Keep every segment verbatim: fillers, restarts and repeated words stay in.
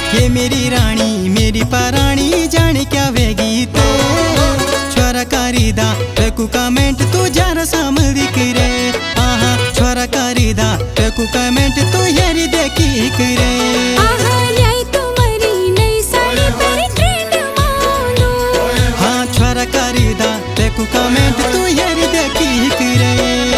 ये मेरी रानी मेरी परानी जाने क्या वेगी ते छोरा करीदा तेकू कमेंट तू जरा समझ करे आहा छोरा करीदा तेकू कमेंट तू यारी देखी करे आहा लाई तुम्हारी नई साड़ी पर ट्रेंड मानो हाँ छोरा करीदा तेकू कमेंट तू यारी देखी करे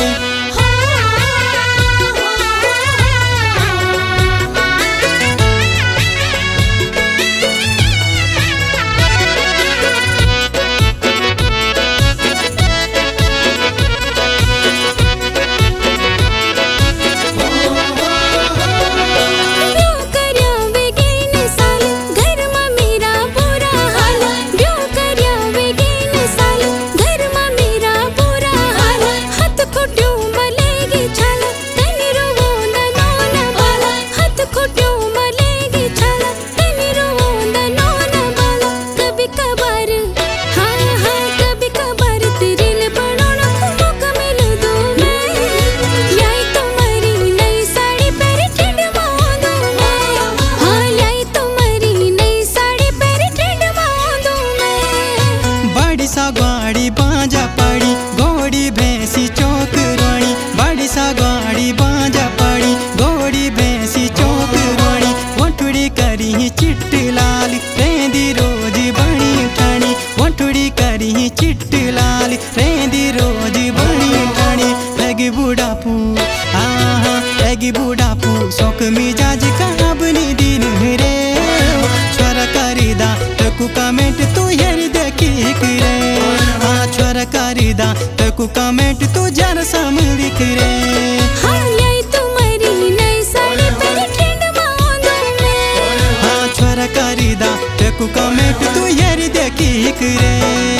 गाड़ी बांजा पड़ी घोड़ी भैंसी चौक रोणी बड़ी सा गाड़ी बांजा पड़ी घोड़ी भैंसी चौक रोणी वठुड़ी करी चिट्ट लाल रेंदी रोज बनी ठाणी वठुड़ी करी चिट्ट लाल रेंदी रोज बनी ठाणी हैगी बूढ़ापू आहा हैगी बूढ़ापू शौक मिजाज का अपनी दिन रे छोरा करीदा तेकू कमेंट तू यार देखी करे छोरा करीदा तेकू कमेंट तू जरा समझ करे हाँ लाई तुम्हारी नई साड़ी पर ट्रेंड मानो मैं हाँ छोरा करीदा तेकू कमेंट तू यार देखी करे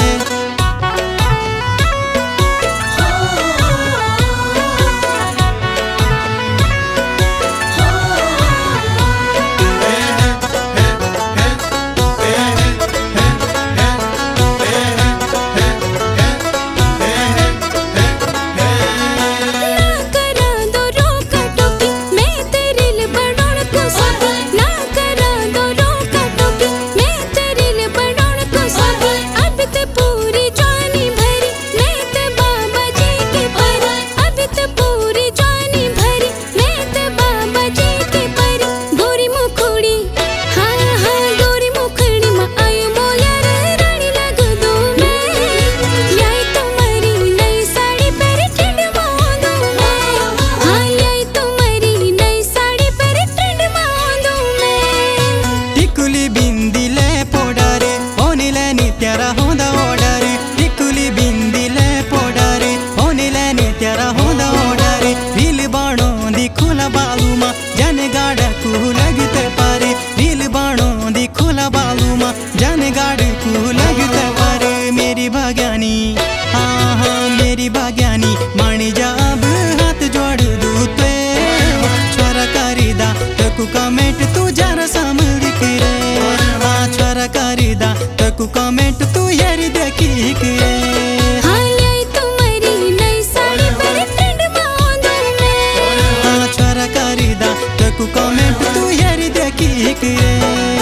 जाने गाड़ को लगता पारे मेरी भाग्यानी हाँ हाँ मेरी भाग्यानी मानी जाब हाथ जोड़ दूते छोरा करीदा तेकू कमेंट तू जरा समझ करे हाँ छोरा करीदा तेकू कमेंट तू यार देखी करे हाँ लाई तुम्हारी नई साड़ी पर ट्रेंड मानो मैं हाँ छोरा करीदा तेकू कमेंट तू यार देखी करे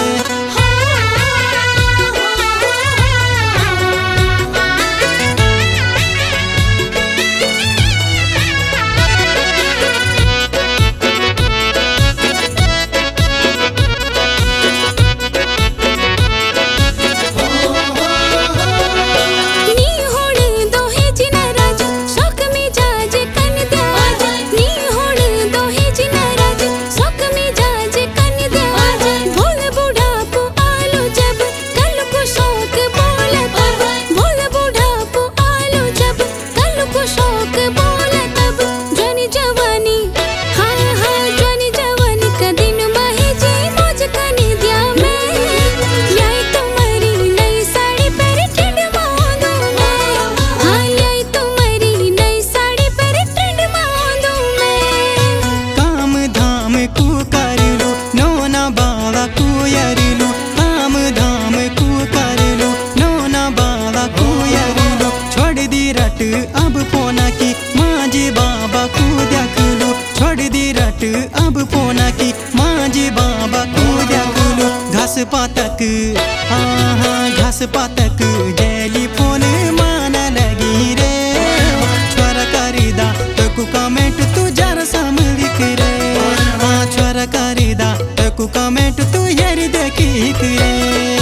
अब पोना की मांझी बाबा को देख लो छोड़ दी रट अब पोना की मांझी बाबा को देख लो। पातक हाँ हाँ घास पातक टेलीफोन मान लगी रे छोरा करीदा तो कु कमेंट तू जरा संभलिक रे हाँ छोरा करीदा तो कु कमेंट तू यारी देखी रे।